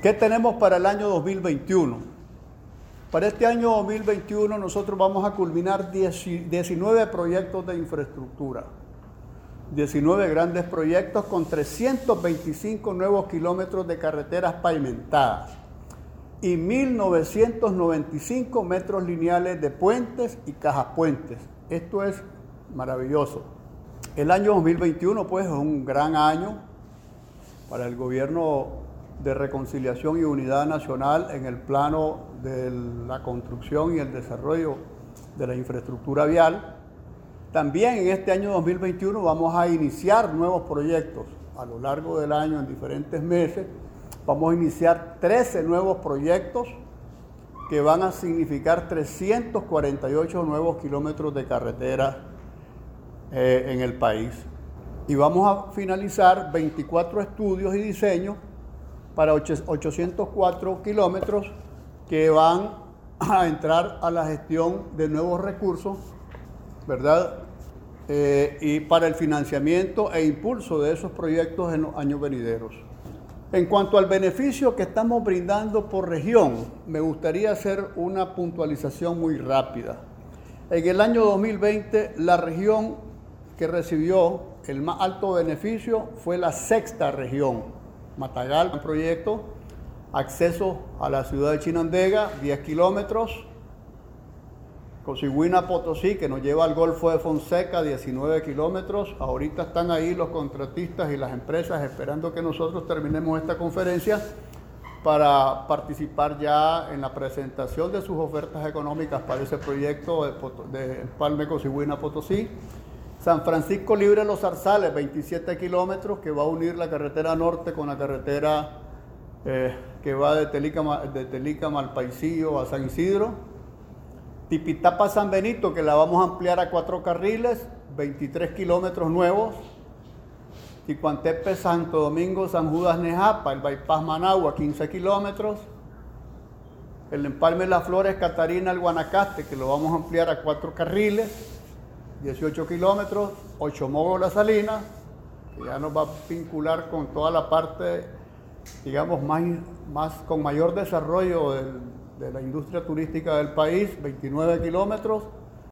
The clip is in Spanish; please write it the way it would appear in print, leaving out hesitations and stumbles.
¿Qué tenemos para el año 2021? Para este año 2021 nosotros vamos a culminar 19 proyectos de infraestructura, 19 grandes proyectos con 325 nuevos kilómetros de carreteras pavimentadas y 1.995 metros lineales de puentes y cajapuentes. Esto es maravilloso. El año 2021 pues es un gran año para el gobierno de reconciliación y unidad nacional en el plano de la construcción y el desarrollo de la infraestructura vial. También en este año 2021 vamos a iniciar nuevos proyectos a lo largo del año en diferentes meses. Vamos a iniciar 13 nuevos proyectos que van a significar 348 nuevos kilómetros de carretera en el país. Y vamos a finalizar 24 estudios y diseños para 804 kilómetros que van a entrar a la gestión de nuevos recursos, ¿verdad? Y para el financiamiento e impulso de esos proyectos en los años venideros. En cuanto al beneficio que estamos brindando por región, me gustaría hacer una puntualización muy rápida. En el año 2020, la región que recibió el más alto beneficio fue la sexta región. Matagal, un proyecto, acceso a la ciudad de Chinandega, 10 kilómetros. Cosiguina Potosí, que nos lleva al Golfo de Fonseca, 19 kilómetros. Ahorita están ahí los contratistas y las empresas esperando que nosotros terminemos esta conferencia para participar ya en la presentación de sus ofertas económicas para ese proyecto de Empalme Cosiguina Potosí. San Francisco Libre Los Zarzales, 27 kilómetros, que va a unir la carretera norte con la carretera que va de Telica, Malpaisillo a San Isidro. Tipitapa San Benito, que la vamos a ampliar a 4 carriles, 23 kilómetros nuevos. Ticuantepe, Santo Domingo, San Judas, Nejapa, el bypass Managua, 15 kilómetros. El empalme Las Flores, Catarina, el Guanacaste, que lo vamos a ampliar a 4 carriles, 18 kilómetros. Ochomogo, La Salina, que ya nos va a vincular con toda la parte, digamos, con mayor desarrollo de la industria turística del país, 29 kilómetros.